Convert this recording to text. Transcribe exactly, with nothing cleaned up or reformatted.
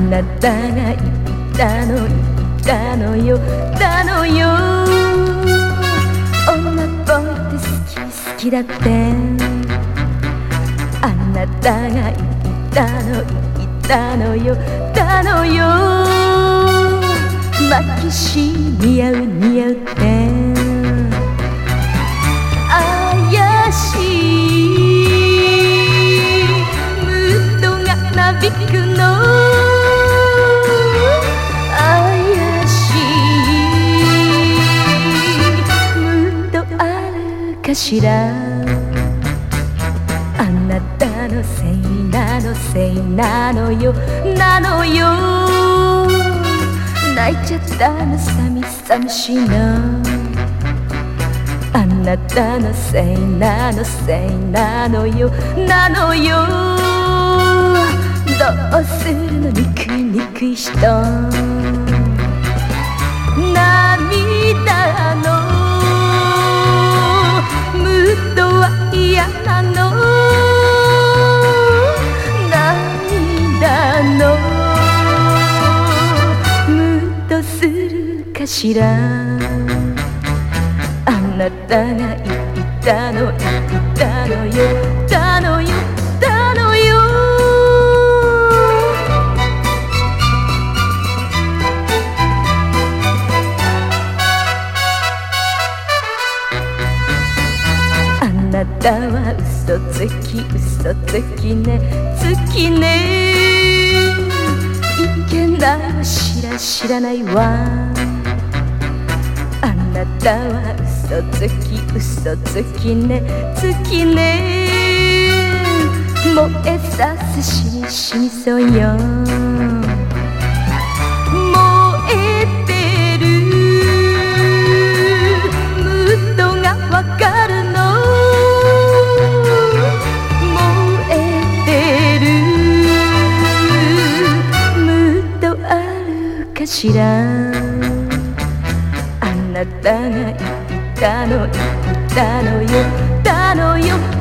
なたが言ったの言ったのよだのよ女っぽいって好き好きだってあなたが言ったの言ったのよだのよマキシ似合う似合うって怪しいムードがなびくの怪しいムードあるかしらあなたのせいなのせいなのよなのよ泣いちゃったの寂寂しいのあなたのせいなのせいなのよなのよどうするの憎い憎い人涙のムードは嫌なの涙のムードするかしらあなたが言ったの言ったのよだのよだのよあなたは嘘つき嘘つきねつきねいけないわ知ら知らないわあなたは嘘つき嘘つきねつきね燃えさす死に死にそうよ燃えてるムードがわかるの燃えてるムードあるかしらあなたが言ったの言ったのよだのよ